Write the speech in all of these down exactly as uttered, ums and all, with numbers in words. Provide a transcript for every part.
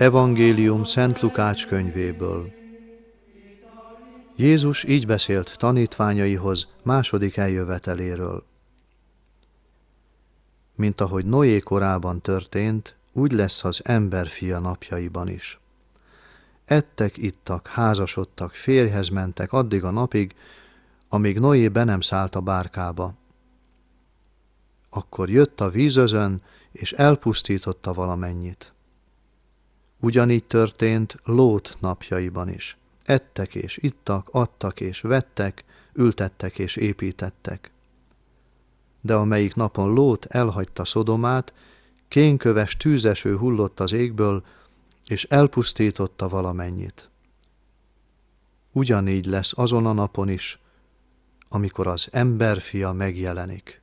Evangélium Szent Lukács könyvéből. Jézus így beszélt tanítványaihoz második eljöveteléről. Mint ahogy Noé korában történt, úgy lesz az emberfia napjaiban is. Ettek, ittak, házasodtak, férjhez mentek addig a napig, amíg Noé be nem szállt a bárkába. Akkor jött a vízözön, és elpusztította valamennyit. Ugyanígy történt Lót napjaiban is. Ettek és ittak, adtak és vettek, ültettek és építettek. De amelyik napon Lót elhagyta Szodomát, kénköves tűzeső hullott az égből, és elpusztította valamennyit. Ugyanígy lesz azon a napon is, amikor az emberfia megjelenik.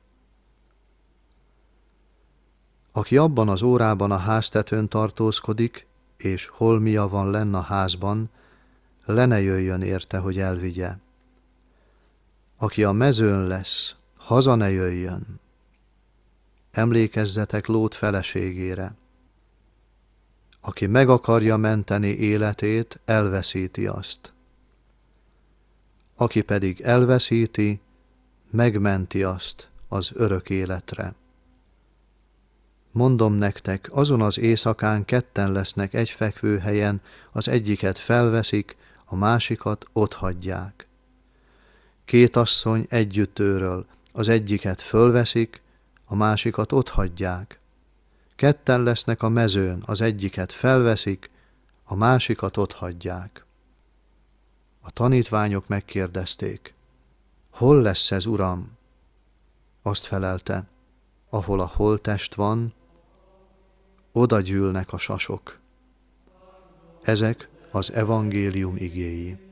Aki abban az órában a háztetőn tartózkodik, és holmia van lenn a házban, le ne jöjjön érte, hogy elvigye. Aki a mezőn lesz, haza ne jöjjön. Emlékezzetek Lót feleségére. Aki meg akarja menteni életét, elveszíti azt. Aki pedig elveszíti, megmenti azt az örök életre. Mondom nektek, azon az éjszakán ketten lesznek egy fekvőhelyen, az egyiket felveszik, a másikat otthagyják. Két asszony együtt őröl, az egyiket fölveszik, a másikat otthagyják. Ketten lesznek a mezőn, az egyiket felveszik, a másikat otthagyják. A tanítványok megkérdezték, hol lesz ez, Uram? Azt felelte, ahol a holttest van, oda gyűlnek a sasok. Ezek az evangélium igéi.